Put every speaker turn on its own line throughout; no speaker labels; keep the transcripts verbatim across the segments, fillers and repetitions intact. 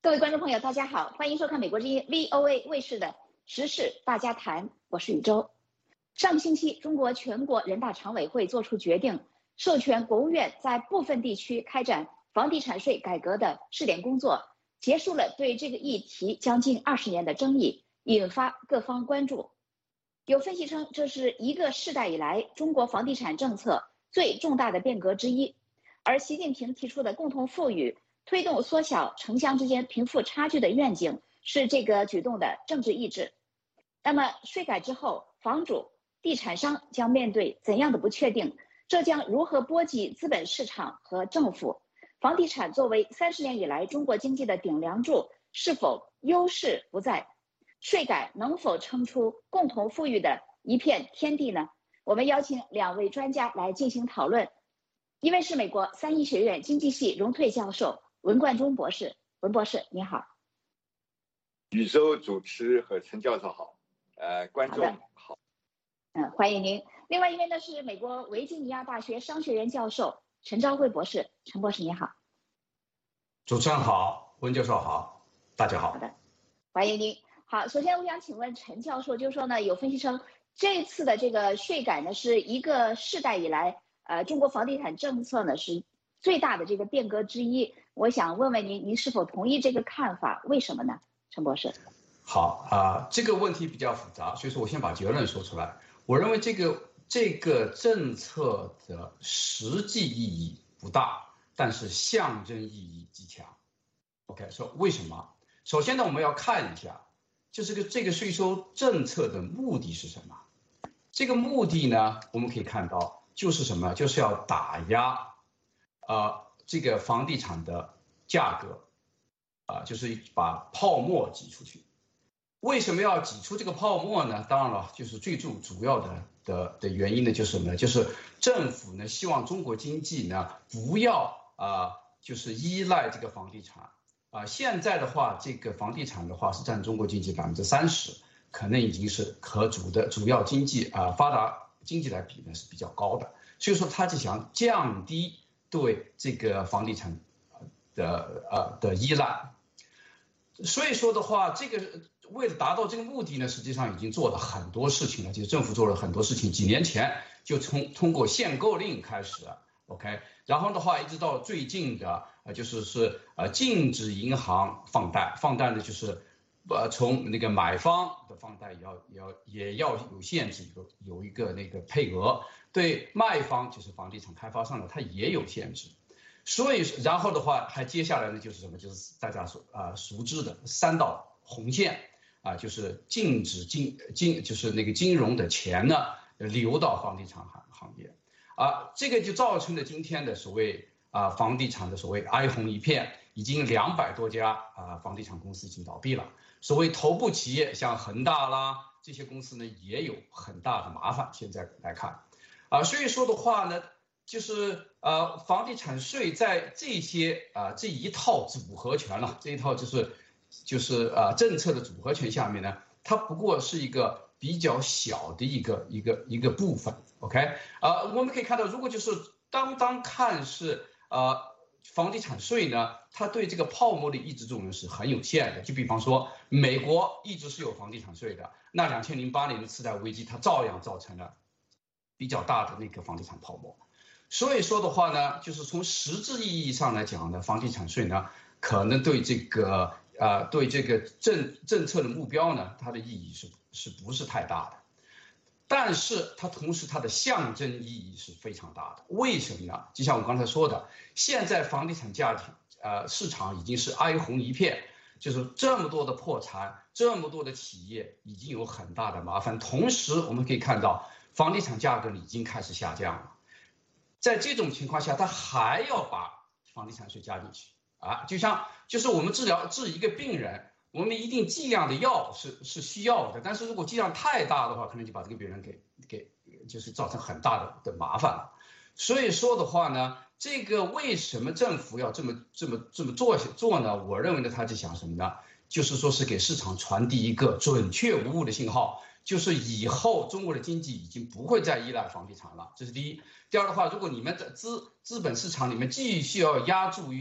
各位观众朋友，大家好，欢迎收看美国之音 V O A 卫视的时事大家谈，我是宇宙。上个星期，中国全国人大常委会作出决定，授权国务院在部分地区开展房地产税改革的试点工作，结束了对这个议题将近二十年的争议，引发各方关注。有分析称，这是一个世代以来中国房地产政策最重大的变革之一，而习近平提出的共同富裕、推动缩小城乡之间贫富差距的愿景是这个举动的政治意志。那么税改之后，房主、地产商将面对怎样的不确定？这将如何波及资本市场和政府？房地产作为三十年以来中国经济的顶梁柱，是否优势不在？税改能否撑出共同富裕的一片天地呢？我们邀请两位专家来进行讨论。一位是美国三一学院经济系荣退教授文冠中博士，文博士你好。
宇宙主持和陈教授好，呃，观众好。
嗯，欢迎您。另外一位呢是美国维吉尼亚大学商学院教授陈朝晖博士，陈博士你好。
主持人好，温教授好，大家好。
好的，欢迎您。好，首先我想请问陈教授，就是说呢，有分析称这次的这个税改呢是一个世代以来，呃，中国房地产政策呢是最大的这个变革之一。我想问问您，您是否同意这个看法？为什么呢？陈博士。
好啊、呃，这个问题比较复杂，所以说我先把结论说出来。我认为这个这个政策的实际意义不大，但是象征意义极强。OK， 说为什么？首先呢，我们要看一下，就是个这个税收政策的目的是什么？这个目的呢，我们可以看到就是什么？就是要打压，呃，这个房地产的价格，啊、呃，就是把泡沫挤出去。为什么要挤出这个泡沫呢？当然了，就是最主主要的的的原因呢，就是什么呢？就是政府呢希望中国经济呢不要啊、呃，就是依赖这个房地产啊、呃。现在的话，这个房地产的话是占中国经济百分之三十，可能已经是和主的主要经济啊、呃、发达经济来比呢是比较高的。所以说，他就想降低对这个房地产的呃的依赖。所以说的话，这个为了达到这个目的呢，实际上已经做了很多事情了。就是政府做了很多事情，几年前就从通过限购令开始 ，OK， 然后的话一直到最近的呃就是是呃禁止银行放贷，放贷呢就是呃从那个买方的放贷也要也要也要有限制，有有一个那个配额，对卖方就是房地产开发商呢，它也有限制。所以，然后的话，还接下来呢，就是什么？就是大家所啊、呃、熟知的三道红线啊、呃，就是禁止金金，就是那个金融的钱呢流到房地产行行业啊，这个就造成了今天的所谓啊、呃、房地产的所谓哀鸿一片，已经两百多家啊、呃、房地产公司已经倒闭了。所谓头部企业像恒大啦这些公司呢，也有很大的麻烦。现在来看啊、呃，所以说的话呢。就是呃，房地产税在这些啊、呃、这一套组合拳了，这一套就是就是呃政策的组合拳下面呢，它不过是一个比较小的一个一个一个部分 ，OK， 呃，我们可以看到，如果就是单单看是呃房地产税呢，它对这个泡沫的抑制作用是很有限的。就比方说，美国一直是有房地产税的，那两千零八年的次贷危机，它照样造成了比较大的那个房地产泡沫。所以说的话呢，就是从实质意义上来讲呢，房地产税呢，可能对这个呃对这个政政策的目标呢，它的意义是是不是太大的？但是它同时它的象征意义是非常大的。为什么呢？就像我刚才说的，现在房地产价值呃市场已经是哀鸿一片，就是这么多的破产，这么多的企业已经有很大的麻烦。同时我们可以看到，房地产价格已经开始下降了。在这种情况下，他还要把房地产税加进去啊，就像就是我们治疗治一个病人，我们一定剂量的药是是需要的，但是如果剂量太大的话，可能就把这个病人给给就是造成很大的的麻烦了。所以说的话呢，这个为什么政府要这么这么这么做做呢？我认为呢，他是想什么呢？就是说是给市场传递一个准确无误的信号。就是以后中国的经济已经不会再依赖房地产了，这是第一。第二的话，如果你们的资资本市场里面继续要压注于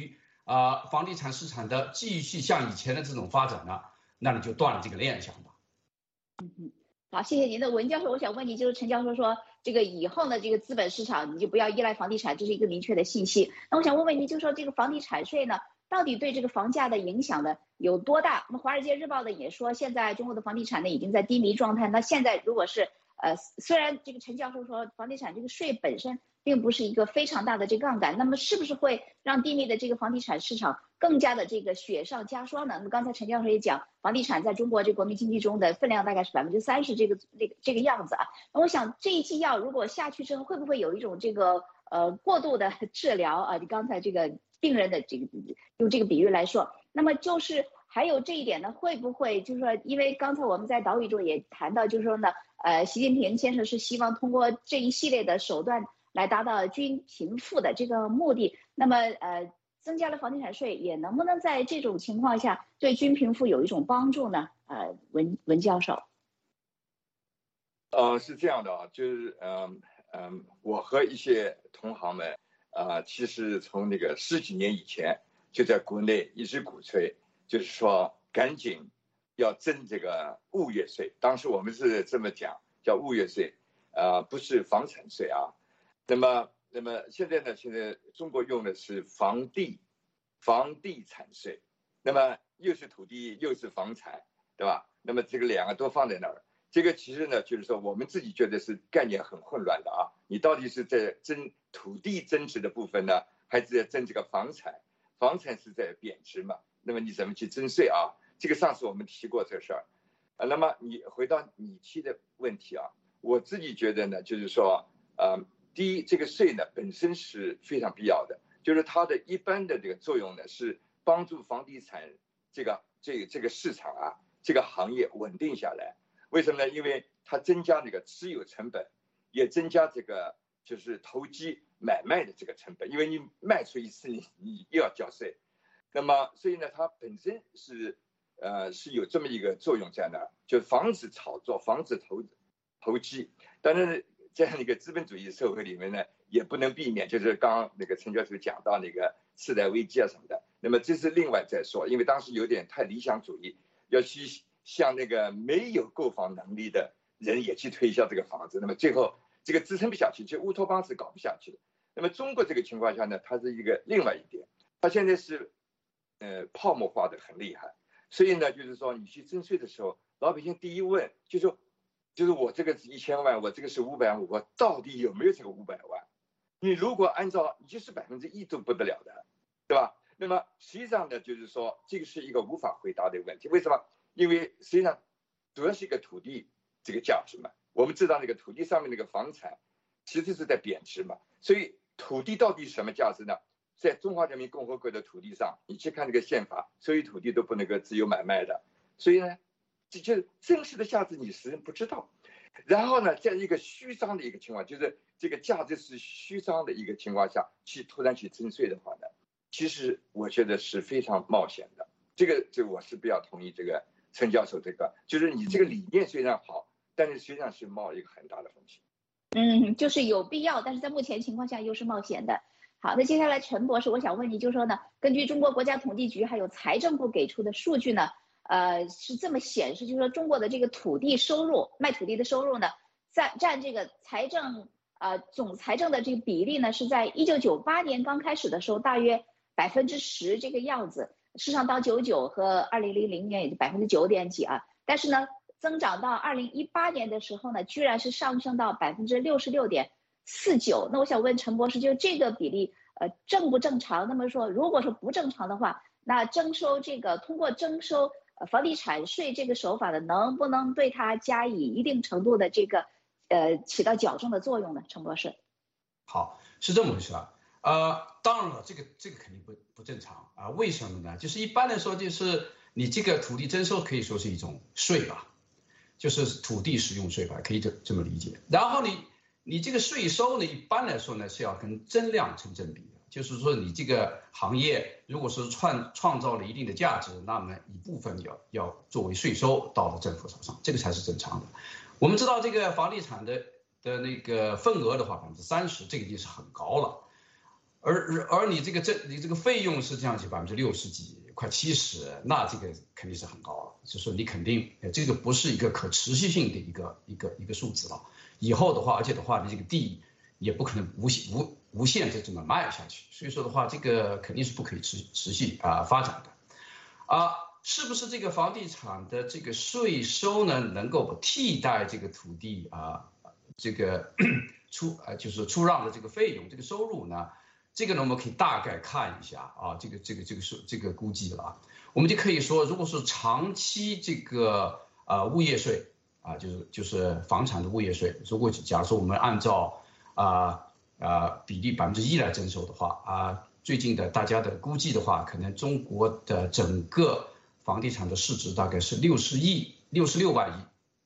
啊、呃，房地产市场的继续像以前的这种发展呢，那你就断了这个念想吧。
嗯嗯，好，谢谢您的文教授。我想问你，就是陈教授说，这个以后呢，这个资本市场你就不要依赖房地产，这是一个明确的信息。那我想问问您，就是说这个房地产税呢，到底对这个房价的影响呢有多大？那么《华尔街日报》呢也说，现在中国的房地产呢已经在低迷状态。那现在如果是呃，虽然这个陈教授说房地产这个税本身并不是一个非常大的这个杠杆，那么是不是会让低迷的这个房地产市场更加的这个雪上加霜呢？那么刚才陈教授也讲，房地产在中国这国民经济中的分量大概是百分之三十这个这个这个样子啊。那我想这一剂药如果下去之后，会不会有一种这个呃过度的治疗啊？你刚才这个病人的这个用这个比喻来说，那么就是还有这一点呢，会不会就是说，因为刚才我们在岛屿中也谈到，就是说呢，呃，习近平先生是希望通过这一系列的手段来达到均贫富的这个目的。那么呃，增加了房地产税，也能不能在这种情况下对均贫富有一种帮助呢？呃，文文教授。
呃，是这样的啊，就是嗯嗯，我和一些同行们啊、呃，其实从那个十几年以前就在国内一直鼓吹，就是说赶紧要征这个物业税。当时我们是这么讲，叫物业税，啊、呃，不是房产税啊。那么，那么现在呢？现在中国用的是房地房地产税，那么又是土地又是房产，对吧？那么这个两个都放在那儿。这个其实呢，就是说我们自己觉得是概念很混乱的啊。你到底是在征土地增值的部分呢，还是在征这个房产？房产是在贬值嘛？那么你怎么去征税啊？这个上次我们提过这事儿，啊，那么你回到你提的问题啊，我自己觉得呢，就是说，呃，第一，这个税呢本身是非常必要的，就是它的一般的这个作用呢是帮助房地产这个这个这个市场啊，这个行业稳定下来。为什么呢？因为它增加那个持有成本，也增加这个就是投机买卖的这个成本，因为你卖出一次，你你又要交税。那么，所以呢，它本身是呃是有这么一个作用在那儿，就防止炒作，防止投投机。当然，这样一个资本主义社会里面呢，也不能避免，就是刚刚那个陈教授讲到那个次贷危机啊什么的。那么这是另外再说，因为当时有点太理想主义，要去向那个没有购房能力的人也去推销这个房子，那么最后这个支撑不下去，就乌托邦是搞不下去的。那么中国这个情况下呢，它是一个另外一点，它现在是呃泡沫化的很厉害，所以呢，就是说你去征税的时候，老百姓第一问就说，就是我这个是一千万，我这个是五百万，我到底有没有这个五百万？你如果按照你就是百分之一都不得了的，对吧？那么实际上呢，就是说这个是一个无法回答的问题。为什么？因为实际上主要是一个土地这个价值嘛。我们知道那个土地上面那个房产其实是在贬值嘛，所以土地到底是什么价值呢？在中华人民共和国的土地上，你去看这个宪法，所有土地都不能够自由买卖的。所以呢，这就是真实的价值你实际不知道。然后呢，在一个虚张的一个情况，就是这个价值是虚张的一个情况下，去突然去征税的话呢，其实我觉得是非常冒险的。这个这个我是比较同意这个陈教授这个，就是你这个理念虽然好，但是实际上是冒一个很大的风险。
嗯，就是有必要，但是在目前情况下又是冒险的。好，那接下来陈博士，我想问你，就是说呢，根据中国国家统计局还有财政部给出的数据呢，呃，是这么显示，就是说中国的这个土地收入，卖土地的收入呢，在占这个财政呃总财政的这个比例呢，是在一九九八年刚开始的时候大约百分之十这个样子，事实上到九九和二零零零年也就百分之九点几啊，但是呢，增长到二零一八年的时候呢，居然是上升到百分之六十六点四九。那我想问陈博士，就这个比例，呃，正不正常？那么说，如果说不正常的话，那征收这个通过征收呃房地产税这个手法呢，能不能对它加以一定程度的这个呃起到矫正的作用呢？陈博士。
好，是这么回事啊。呃，当然了，这个这个肯定不不正常啊。为什么呢？就是一般来说，就是你这个土地征收可以说是一种税吧。就是土地使用税吧，可以这这么理解。然后你你这个税收呢，一般来说呢是要跟增量成正比的，就是说你这个行业如果是创创造了一定的价值，那么一部分要要作为税收到了政府手上，这个才是正常的。我们知道这个房地产的的那个份额的话，百分之三十，这个已经是很高了。 而而你这个这你这个费用是这样子百分之六十几，快七十，那这个肯定是很高了。就是说你肯定这个不是一个可持续性的一个一个一个数字了。以后的话，而且的话，你这个地也不可能无限无无限的这么卖下去。所以说的话，这个肯定是不可以持持续啊发展的。啊，是不是这个房地产的这个税收呢，能够替代这个土地啊这个出呃就是出让的这个费用这个收入呢？这个呢，我们可以大概看一下啊，这个这个这个是这个估计了，我们就可以说，如果是长期这个呃物业税啊，就是就是房产的物业税，如果假如说我们按照啊啊比例百分之一来征收的话啊，最近的大家的估计的话，可能中国的整个房地产的市值大概是六十亿六十六万亿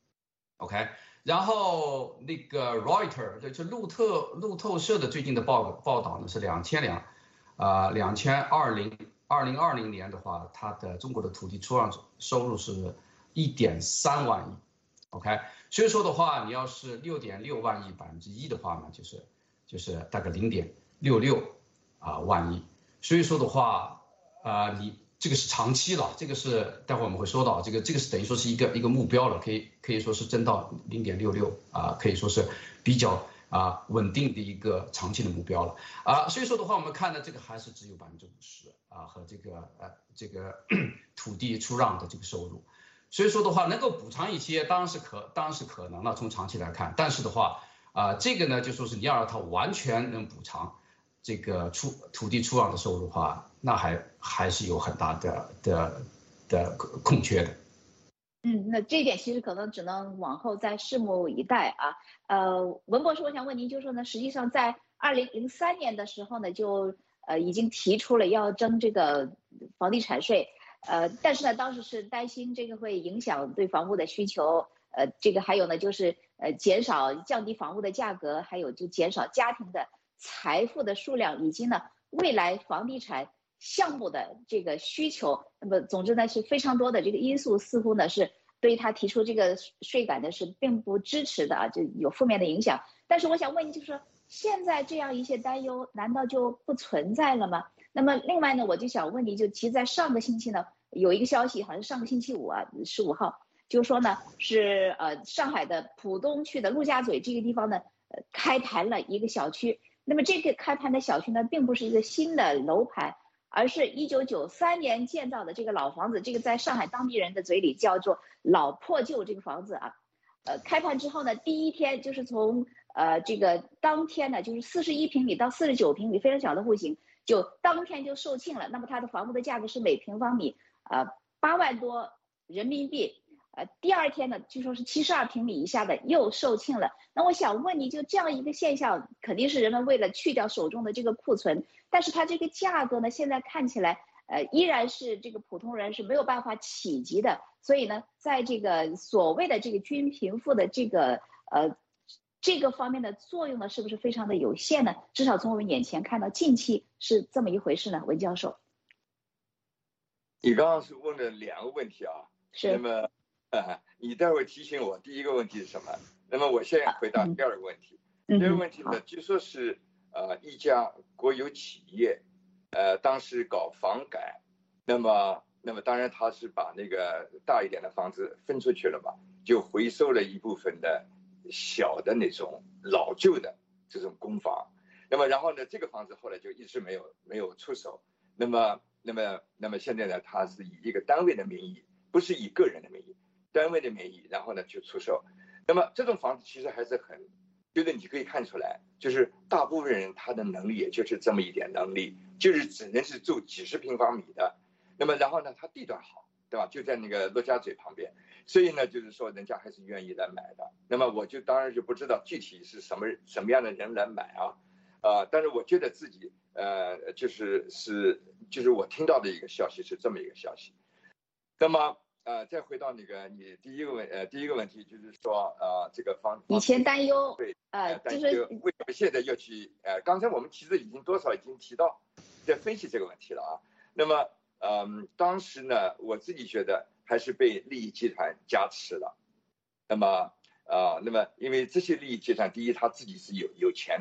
，OK。然后那个 Reuters 就是路透路透社的最近的报报道呢是两千两，啊两千二零二零二零年的话，它的中国的土地出让收入是一点三万亿 ，OK， 所以说的话，你要是六点六万亿百分之一的话呢，就是就是大概零点六六啊万亿，所以说的话啊、呃、你。这个是长期了，这个是待会我们会说到，这个这个是等于说是一个一个目标了，可以可以说是增到零点六六啊，可以说是比较啊稳定的一个长期的目标了啊。所以说的话，我们看呢，这个还是只有百分之五十啊和这个呃这个土地出让的这个收入，所以说的话能够补偿一些，当然是可当然是可能了，从长期来看，但是的话啊这个呢就说是你要让它完全能补偿这个出土地出让的收入的话。那还还是有很大的的的空缺的。
嗯，那这一点其实可能只能往后再拭目以待啊。呃，文博士，我想问您，就是说呢，实际上在二零零三年的时候呢，就呃已经提出了要征这个房地产税，呃，但是呢，当时是担心这个会影响对房屋的需求，呃，这个还有呢就是呃减少降低房屋的价格，还有就减少家庭的财富的数量，以及呢未来房地产项目的这个需求，那么总之呢是非常多的这个因素，似乎呢是对他提出这个税改呢是并不支持的啊，就有负面的影响。但是我想问你，就是说现在这样一些担忧难道就不存在了吗？那么另外呢，我就想问你，就其实在上个星期呢有一个消息，好像是上个星期五啊，十五号，就是说呢是呃上海的浦东区的陆家嘴这个地方呢，呃开盘了一个小区。那么这个开盘的小区呢，并不是一个新的楼盘。而是一九九三年建造的这个老房子，这个在上海当地人的嘴里叫做老破旧这个房子啊，呃，开盘之后呢，第一天就是从呃这个当天呢，就是四十一平米到四十九平米非常小的户型，就当天就售罄了。那么它的房屋的价格是每平方米呃八万多人民币。呃，第二天呢，据说是七十二平米以下的又售罄了。那我想问你，就这样一个现象，肯定是人们为了去掉手中的这个库存，但是它这个价格呢，现在看起来，呃，依然是这个普通人是没有办法企及的。所以呢，在这个所谓的这个均贫富的这个呃这个方面的作用呢，是不是非常的有限呢？至少从我们眼前看到，近期是这么一回事呢，文教授。
你刚刚是问了两个问题啊，
是。
那么。呃，你待会提醒我第一个问题是什么？那么我先回答第二个问题。
嗯、
第二个问题呢，据说是呃一家国有企业，呃当时搞房改，那么那么当然他是把那个大一点的房子分出去了嘛，就回收了一部分的小的那种老旧的这种公房，那么然后呢，这个房子后来就一直没有没有出手，那么那么那么现在呢，他是以一个单位的名义，不是以个人的名义。单位的名义，然后呢去出售，那么这种房子其实还是很，就是你可以看出来，就是大部分人他的能力也就是这么一点能力，就是只能是住几十平方米的，那么然后呢，它地段好，对吧？就在那个陆家嘴旁边，所以呢，就是说人家还是愿意来买的。那么我就当然就不知道具体是什么什么样的人来买啊，啊，但是我觉得自己呃，就是是就是我听到的一个消息是这么一个消息，那么。呃，再回到那个你第一个问呃第一个问题，就是说呃这个方
以前担忧
对
呃
就是为什么现在要去呃刚才我们其实已经多少已经提到在分析这个问题了啊。那么嗯、呃、当时呢我自己觉得还是被利益集团加持了。那么啊、呃、那么因为这些利益集团，第一他自己是有有钱的嘛，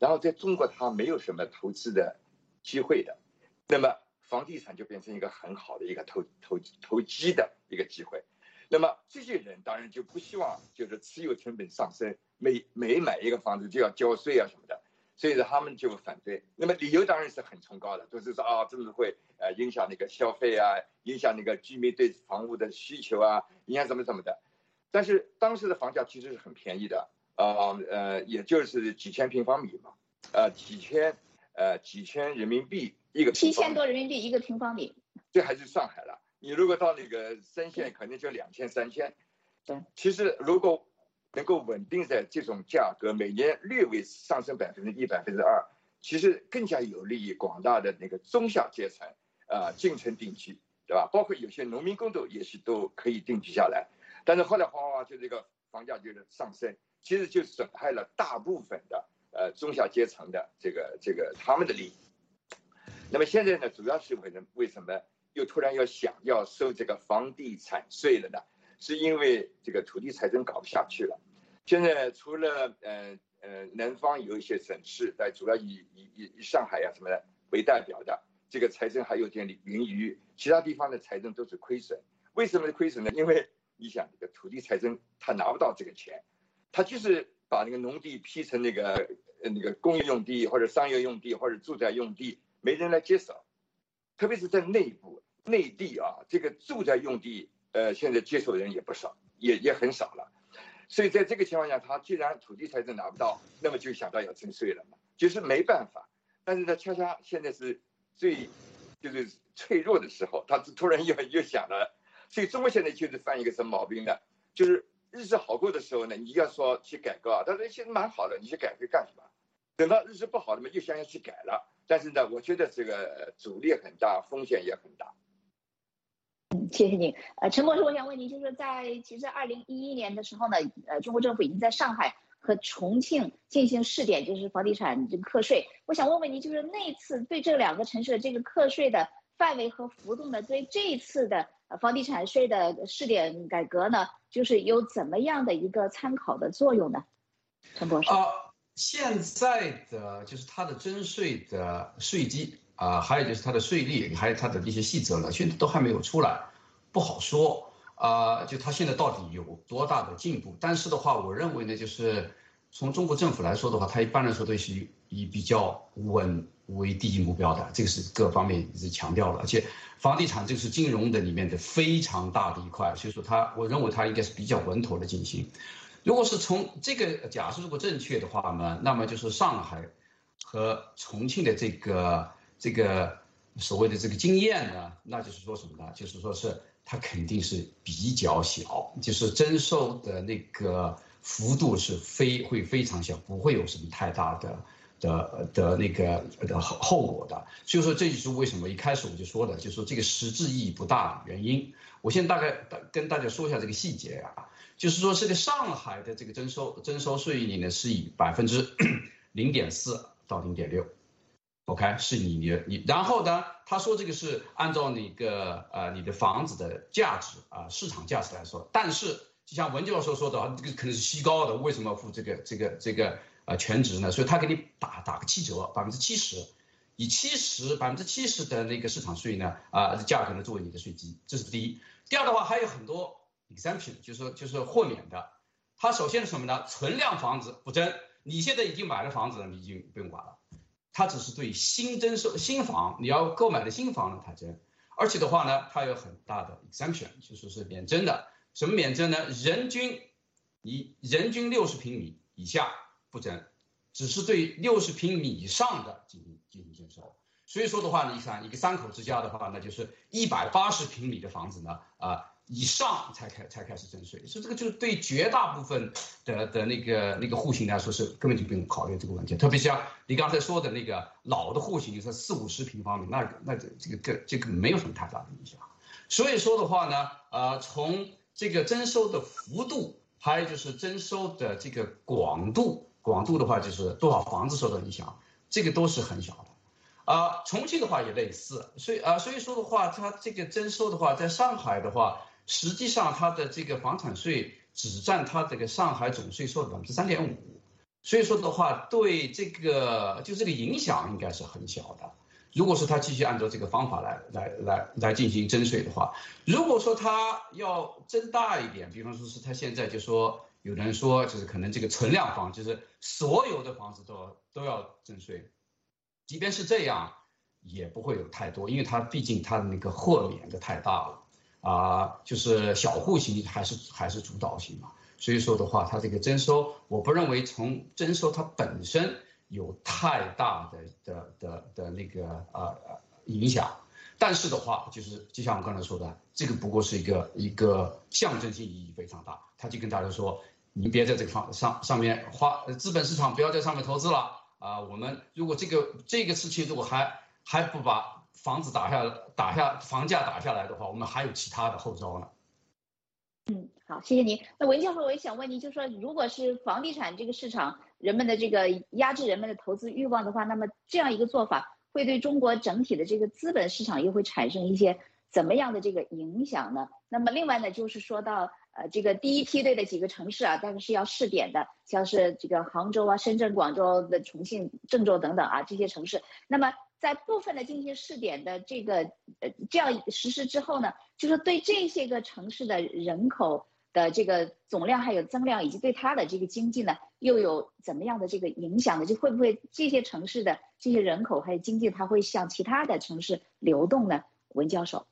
然后在中国它没有什么投资的机会的，那么房地产就变成一个很好的一个投投投机的一个机会。那么这些人当然就不希望就是持有成本上升，每每买一个房子就要交税啊什么的，所以说他们就反对。那么理由当然是很崇高的，都是说啊，这么会呃影响那个消费啊，影响那个居民对房屋的需求啊，影响什么什么的。但是当时的房价其实是很便宜的，呃呃，也就是几千平方米嘛，呃几千呃几千人民币一个平方米，
七千多人民币一个平方米，
这还是上海了。你如果到那个三线，可能就两千三千。
对，
其实如果能够稳定在这种价格，每年略微上升百分之一、百分之二，其实更加有利于广大的那个中下阶层啊、呃、进城定居，对吧？包括有些农民工都也许都可以定居下来。但是后来哗哗就这个房价就是上升，其实就损害了大部分的呃中下阶层的这个这个他们的利益。那么现在呢，主要是为什么为什么又突然要想要收这个房地产税了呢？是因为这个土地财政搞不下去了。现在除了呃呃南方有一些省市，在主要以以以上海啊什么的为代表的，这个财政还有点盈余，其他地方的财政都是亏损。为什么亏损呢？因为你想这个土地财政他拿不到这个钱，他就是把那个农地批成那个那个工业用地或者商业用地或者住宅用地，没人来接手。特别是在内部内地啊，这个住宅用地，呃，现在接手人也不少，也也很少了。所以在这个情况下，他既然土地财政拿不到，那么就想到要征税了嘛，就是没办法。但是呢，恰恰现在是最就是脆弱的时候，他突然又又想了。所以中国现在就是犯一个什么毛病呢？就是日子好过的时候呢，你要说去改革啊，他说现在蛮好的，你去改革干什么？等到日子不好了嘛，又想要去改了。但是呢，我觉得这个阻力很大，风险也很大。
嗯，谢谢你。呃，陈博士，我想问你，就是在其实二零一一年的时候呢，呃，中国政府已经在上海和重庆进行试点，就是房地产这个课税。我想问问你，就是那次对这两个城市的这个课税的范围和幅度呢，对这一次的房地产税的试点改革呢，就是有怎么样的一个参考的作用呢？陈博士。
呃现在的就是它的征税的税基啊、呃，还有就是它的税率，还有它的一些细则呢，现在都还没有出来，不好说啊、呃。就它现在到底有多大的进步？但是的话，我认为呢，就是从中国政府来说的话，它一般来说都是以比较稳为第一目标的，这个是各方面一直强调了。而且房地产这个是金融的里面的非常大的一块，所以说它，我认为它应该是比较稳妥的进行。如果是从这个假设如果正确的话呢，那么就是上海和重庆的这个这个所谓的这个经验呢，那就是说什么呢？就是说是它肯定是比较小，就是征收的那个幅度是非会非常小，不会有什么太大的的的那个的后果的。所以说这就是为什么一开始我就说的，就是说这个实质意义不大的原因。我现在大概跟大家说一下这个细节啊。就是说，这个上海的这个征收征收税率呢，是以百分之零点四到零点六 ，OK， 是你你你，然后呢，他说这个是按照那个呃你的房子的价值啊、呃、市场价值来说，但是就像文教授说的，这个可能是虚高的，为什么要付这个这个这个呃全值呢？所以他给你打打个七折，百分之七十，以七十百分之七十的那个市场税呢啊、呃、价格呢作为你的税基，这是第一。第二的话还有很多。exemption 就是说就是豁免的，它首先是什么呢？存量房子不征，你现在已经买了房子了，你已经不用管了。它只是对新征收新房，你要购买的新房呢它征，而且的话呢，它有很大的 exemption， 就说是免征的。什么免征呢？人均你人均六十平米以下不征，只是对六十平米以上的进行进行征收。所以说的话，你看一个三口之家的话，那就是一百八十平米的房子呢，啊、呃。以上才开才开始征税，所以这个就是对绝大部分的的那个那个户型来说是根本就不用考虑这个问题，特别像你刚才说的那个老的户型，就是四五十平方米，那那这个这个没有什么太大的影响。所以说的话呢，呃，从这个征收的幅度，还有就是征收的这个广度，广度的话就是多少房子受到影响，这个都是很小的。啊、呃，重庆的话也类似，所以啊、呃，所以说的话，它这个征收的话，在上海的话。实际上，它的这个房产税只占它这个上海总税收的百分之三点五， 所以说的话，对这个就这个影响应该是很小的。如果说他继续按照这个方法来来来来进行征税的话，如果说他要增大一点，比方说是他现在就说有人说就是可能这个存量房，就是所有的房子都都要征税，即便是这样也不会有太多，因为它毕竟它的那个豁免的太大了啊、呃，就是小户型还是还是主导型嘛，所以说的话，它这个征收，我不认为从征收它本身有太大的的的的那个呃影响，但是的话，就是就像我刚才说的，这个不过是一个一个象征性意义非常大，他就跟大家说，你别在这个方上上面花资本市场不要在上面投资了啊、呃，我们如果这个这个事情如果还还不把房子打下打下房价打下来的话，我们还有其他的后招呢。
嗯，好，谢谢您。那文教授，我也想问您，就是说，如果是房地产这个市场，人们的这个压制人们的投资欲望的话，那么这样一个做法会对中国整体的这个资本市场又会产生一些怎么样的这个影响呢？那么另外呢，就是说到呃这个第一梯队的几个城市啊，大概是要试点的，像是这个杭州啊、深圳、广州的重庆、郑州等等啊这些城市，那么在部分的进行试点的这个呃这样实施之后呢，就是对这些个城市的人口的这个总量还有增量，以及对它的这个经济呢，又有怎么样的这个影响呢？就会不会这些城市的这些人口还有经济，它会向其他的城市流动呢？文教授。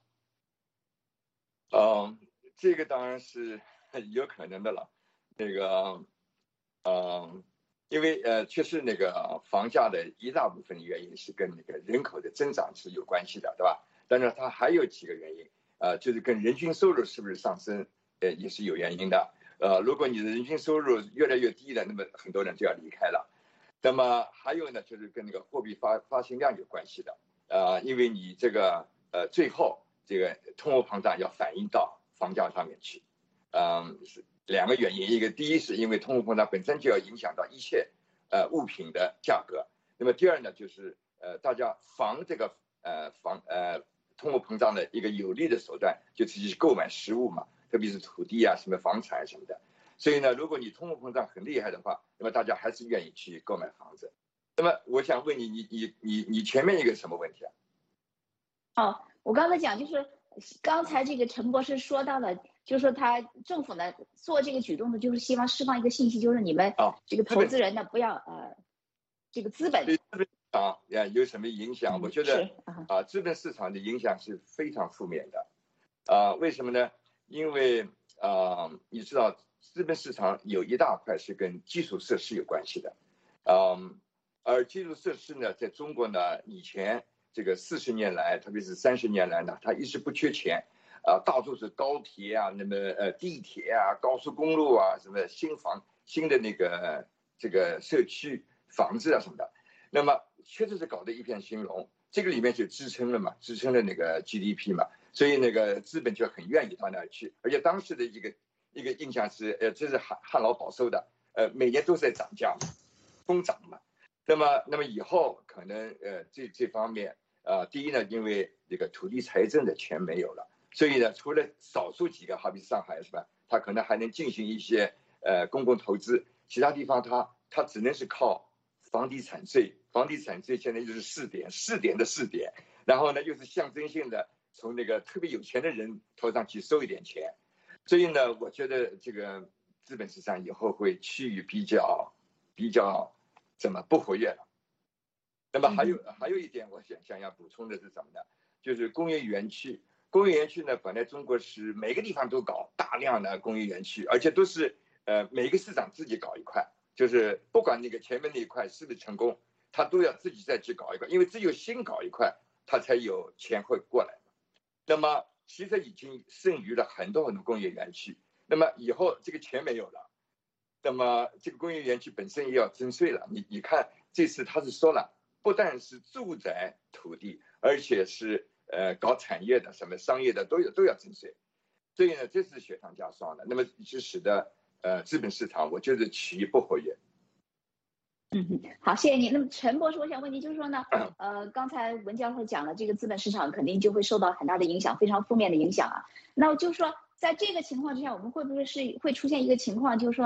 嗯，这个当然是有可能的了。那个，嗯，因为呃，确实那个房价的一大部分原因是跟那个人口的增长是有关系的，对吧？但是它还有几个原因，呃，就是跟人均收入是不是上升，呃，也是有原因的。呃，如果你的人均收入越来越低了，那么很多人就要离开了。那么还有呢，就是跟那个货币发发行量有关系的。呃，因为你这个呃最后。这个通货膨胀要反映到房价上面去，嗯，是两个原因。一个，第一是因为通货膨胀本身就要影响到一切呃物品的价格。那么第二呢，就是呃大家防这个呃防呃通货膨胀的一个有力的手段，就是去购买实物嘛，特别是土地啊、什么房产什么的。所以呢，如果你通货膨胀很厉害的话，那么大家还是愿意去购买房子。那么我想问你，你你你你前面一个什么问题啊？
哦。我刚才讲就是刚才这个陈博士说到了，就是说他政府呢做这个举动呢，就是希望释放一个信息，就是你们这个投资人呢不要呃这个资本
对资本市场呀有什么影响？
嗯、
我觉得
啊、
呃，资本市场的影响是非常负面的，啊、呃，为什么呢？因为啊、呃，你知道资本市场有一大块是跟基础设施有关系的，嗯、呃，而基础设施呢，在中国呢以前。这个四十年来，特别是三十年来呢，它一直不缺钱，啊、呃，到处是高铁啊，那么呃地铁啊、高速公路啊，什么新房、新的那个这个社区房子啊什么的，那么确实是搞得一片兴隆，这个里面就支撑了嘛，支撑了那个 G D P 嘛，所以那个资本就很愿意到那儿去，而且当时的一个一个印象是，呃，这是汉汉老保收的，呃，每年都在涨价嘛，疯涨嘛。那么，那么以后可能呃这这方面啊、呃，第一呢，因为这个土地财政的钱没有了，所以呢，除了少数几个，好比上海是吧，它可能还能进行一些呃公共投资，其他地方它它只能是靠房地产税，房地产税现在就是试点，试点的试点，然后呢又是象征性的从那个特别有钱的人头上去收一点钱，所以呢，我觉得这个资本市场以后会趋于比较比较。怎么不活跃了？那么还有还有一点，我想想要补充的是什么呢？就是工业园区。工业园区呢，本来中国是每个地方都搞大量的工业园区，而且都是呃每个市长自己搞一块，就是不管那个前面那一块是不是成功，他都要自己再去搞一块，因为只有新搞一块，他才有钱会过来。那么其实已经剩余了很多很多工业园区，那么以后这个钱没有了。那么这个工业园区本身也要征税了，你你看这次他是说了，不但是住宅土地，而且是呃搞产业的、什么商业的都有都要征税，所以呢这是雪上加霜的。那么就使得呃资本市场我觉得趋于不活跃。
嗯，好，谢谢你。那么陈博士，我想问您，就是说呢，呃，刚才文教授讲了，这个资本市场肯定就会受到很大的影响，非常负面的影响啊。那就是说，在这个情况之下，我们会不会是会出现一个情况，就是说呢？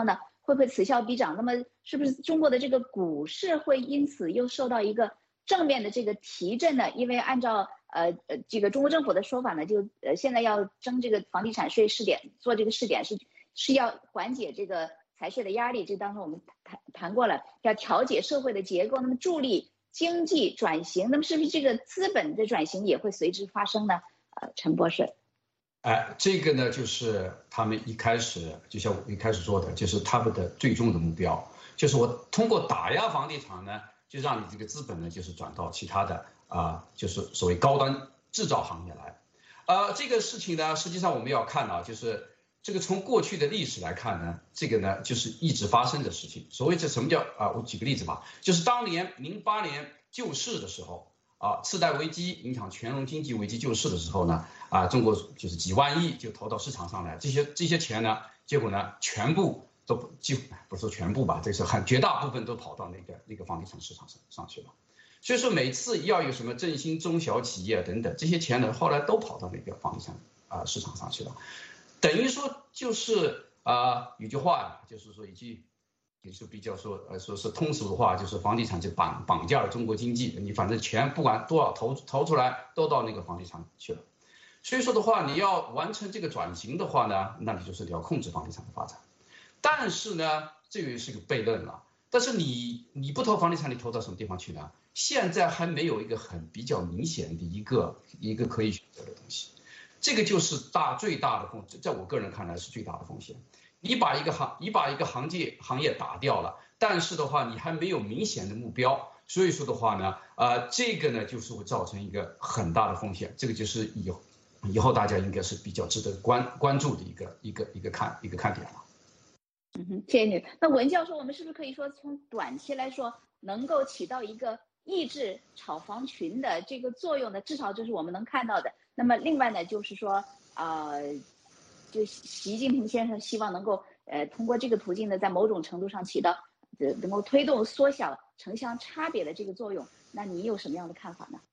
会不会此消彼长？那么是不是中国的这个股市会因此又受到一个正面的这个提振呢？因为按照呃呃这个中国政府的说法呢，就呃现在要征这个房地产税试点，做这个试点是是要缓解这个财税的压力。这当中我们谈谈过了，要调节社会的结构，那么助力经济转型，那么是不是这个资本的转型也会随之发生呢？呃，陈博士。
哎，这个呢，就是他们一开始，就像我一开始说的，就是他们的最终的目标，就是我通过打压房地产呢，就让你这个资本呢，就是转到其他的啊、呃，就是所谓高端制造行业来。呃，这个事情呢，实际上我们要看啊，就是这个从过去的历史来看呢，这个呢就是一直发生的事情。所谓这什么叫啊、呃？我举个例子吧，就是当年零八年救市的时候。啊，次贷危机影响全球经济危机救市的时候呢，啊，中国就是几万亿就投到市场上来，这些这些钱呢，结果呢，全部都几乎不是说全部吧，这是很绝大部分都跑到那个那个房地产市场上上去了。所以说每次要有什么振兴中小企业等等，这些钱呢，后来都跑到那个房地产啊市场上去了，等于说就是啊，有句话呀，就是说一句。也是比较说呃说是通俗的话，就是房地产就绑绑架了中国经济，你反正钱不管多少投投出来，都到那个房地产去了。所以说的话，你要完成这个转型的话呢，那你就是你要控制房地产的发展。但是呢，这个是个悖论了。但是你你不投房地产，你投到什么地方去呢？现在还没有一个很比较明显的一个一个可以选择的东西。这个就是大最大的风险，在我个人看来是最大的风险。你把一个行，你把一个行业行业打掉了，但是的话，你还没有明显的目标，所以说的话呢，呃，这个呢就是会造成一个很大的风险，这个就是以后以后大家应该是比较值得关关注的一个一个一个看一个看点了。
嗯哼，谢谢你。那文教授，我们是不是可以说，从短期来说，能够起到一个抑制炒房群的这个作用呢？至少这是我们能看到的。那么另外呢，就是说，呃。就习近平先生希望能够呃通过这个途径呢，在某种程度上起到呃能够推动缩小城乡差别的这个作用。那你有什么样的看法呢？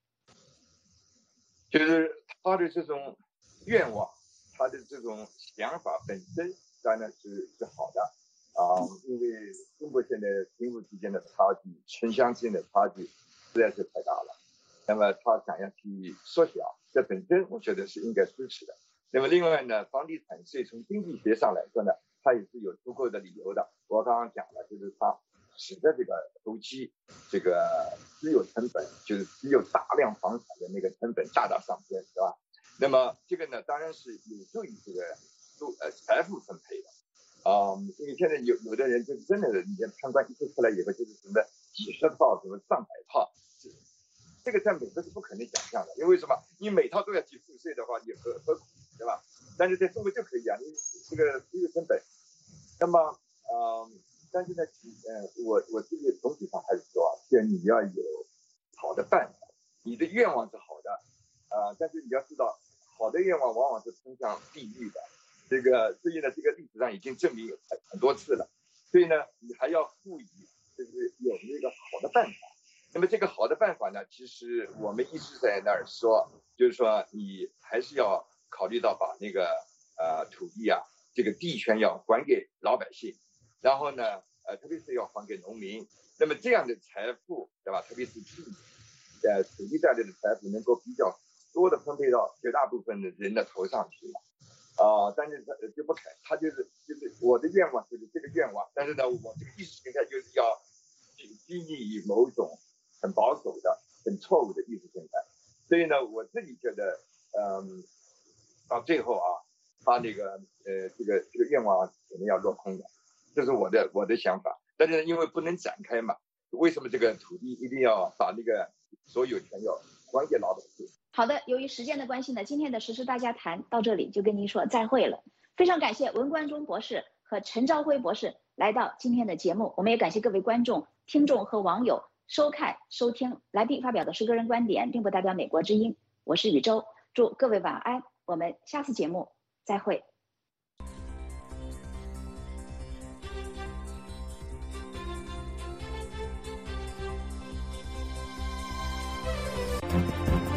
就是他的这种愿望，他的这种想法本身当然是是好的啊、呃，因为中国现在贫富之间的差距、城乡之间的差距实在是太大了。那么他想要去缩小，这本身我觉得是应该支持的。那么另外呢，房地产税从经济学上来说呢，它也是有足够的理由的。我刚刚讲了，就是它使得这个投机、这个持有成本，就是持有大量房产的那个成本大大上升，是吧？那么这个呢，当然是有助于这个呃财富分配的啊、嗯。因为现在有有的人就是真的，你参观一次出来以后，就是什么几十套、什么上百套。这个在美国是不可能想象的，因为什么？你每套都要去付税的话，你何何苦，对吧？但是在中国就可以啊，你这个这个成本。那么，呃，但是呢，呃，我我这个总体上还是说啊，就你要有好的办法，你的愿望是好的，啊、呃，但是你要知道，好的愿望往往是通向地狱的。这个，所以呢，这个历史上已经证明很很多次了。所以呢，你还要赋予，就是有那个好的办法。那么这个好的办法呢，其实我们一直在那儿说，就是说你还是要考虑到把那个呃土地啊，这个地权要还给老百姓，然后呢，呃，特别是要还给农民。那么这样的财富，对吧？特别是地，呃，土地带来的财富能够比较多的分配到绝大部分的人的头上去了。啊、呃，但是他就不肯，他就是就是我的愿望就是这个愿望，但是呢，我这个意识形态就是要拘泥于某种很保守的、很错误的意识形态。所以呢，我自己觉得，嗯，到最后啊，他那个呃这个这个愿望可能要落空的，这是我的我的想法。但是因为不能展开嘛，为什么这个土地一定要把那个所有权要还给老百姓？
好的，由于时间的关系呢，今天的时事大家谈到这里就跟您说再会了。非常感谢文冠中博士和陈朝晖博士来到今天的节目，我们也感谢各位观众、听众和网友收看、收听来宾发表的是个人观点，并不代表美国之音。我是宇宙，祝各位晚安，我们下次节目再会。